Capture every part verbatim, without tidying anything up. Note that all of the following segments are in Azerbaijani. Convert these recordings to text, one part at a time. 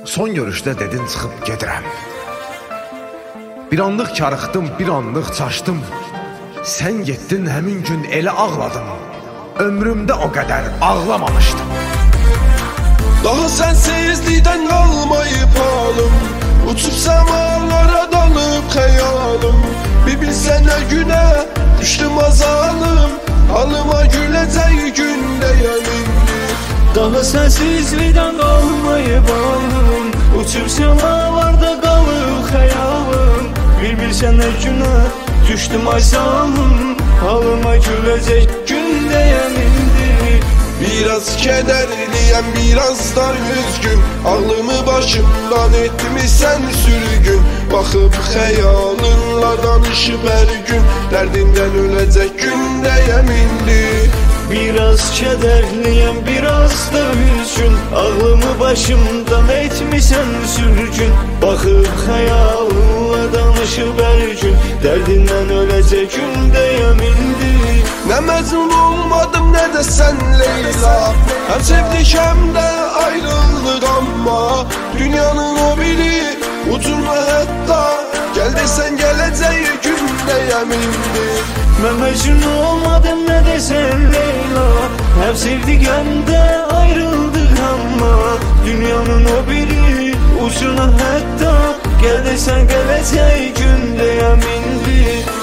Son görüşdə dedin çıxıb gedirəm. Bir anlıq karıxdım, bir anlıq çaşdım. Sən getdin həmin gün elə ağladım. Ömrümdə o qədər ağlamamışdım. Daha sensizlikdən qalmayıb halım, uçub səmalara dalıb xəyalım. Bir bilsən nə günə düşdüm azalım, halıma güləcək gündəyəm indi. Daha sensizlikdən qalmayıb halım, uçub səmalarda qalıb xəyalım. Bir bilsən nə günə düşdüm azalım, halıma güləcək gündəyəm indi. Biraz kədərliyəm, biraz da üzgün, ağlımı başımdan etmisən sürgün. Baxıb xəyalınla danışıb hər gün, dərdindən öləcək gündəyəm indi. Biraz kədərliyəm, biraz da üzgün, ağlımı başımdan etmisən sürgün. Baxıb xəyalınla danışıb hər gün, dərdindən öləcək gündəyəm indi. Nə məcnun olmadım, nə də sən Leyla, həm sevdik həm də ayrıldıq amma dünyanın o biri ucuna hətta gəl desən gələcək gündəyəm indi. Mən məcnun olmadım, nə də sən Leyla, həm sevdik həm də ayrıldıq amma dünyanın o biri ucuna hətta gəl desən gələcək gündəyəm indi.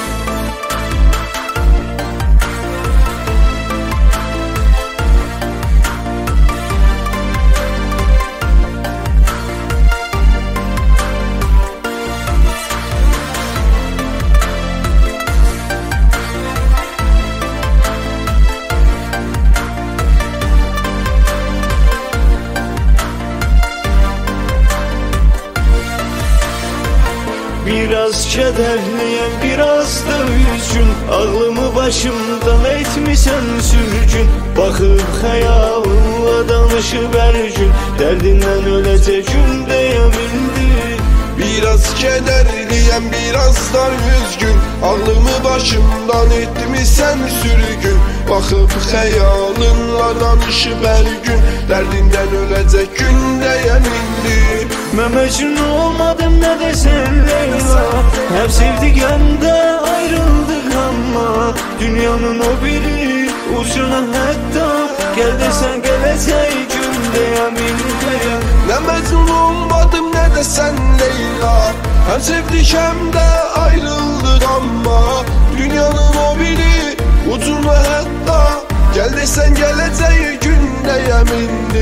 Biraz kədərliyəm, biraz da üzgün, ağlımı başımdan etmisən sürgün. Baxıb xəyalınla danışıb hər gün, dərdindən öləcək gündəyəm indi. Biraz kədərliyəm, biraz da üzgün, ağlımı başımdan etmisən sürgün. Baxıb xəyalınla danışıb hər gün, dərdindən öləcək gündəyəm indi. Mən məcnun olmadım, nə də sən Leyla, həm sevdik həm də ayrıldıq amma dünyanın o biri ucuna hətta gəl desən gələcək gündəyəm indi. Nə məcnun olmadım, nə də sən Leyla, həm sevdik həm də ayrıldıq amma dünyanın o biri ucuna hətta gəl desən gələcək gündəyəm indi.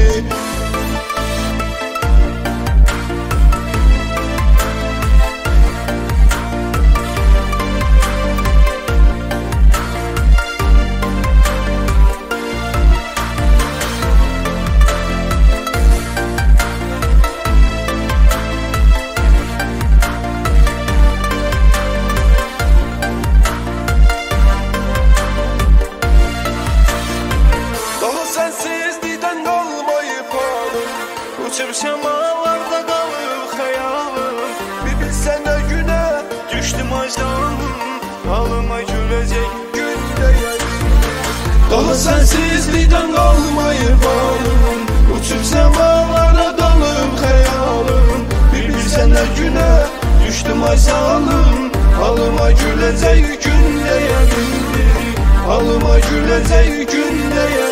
Sensizlikdən qalmayıb halım, uçub səmalarda qalıb xəyalım. Bir bilsən nə günə düşdüm azalım, halıma güləcək gündəyəm indi. Daha sensizlikdən qalmayıb halım, uçub səmalarda qalıb xəyalım. Bir bilsən nə günə düşdüm azalım, halıma güləcək gündəyəm indi. Halıma güləcək gündəyəm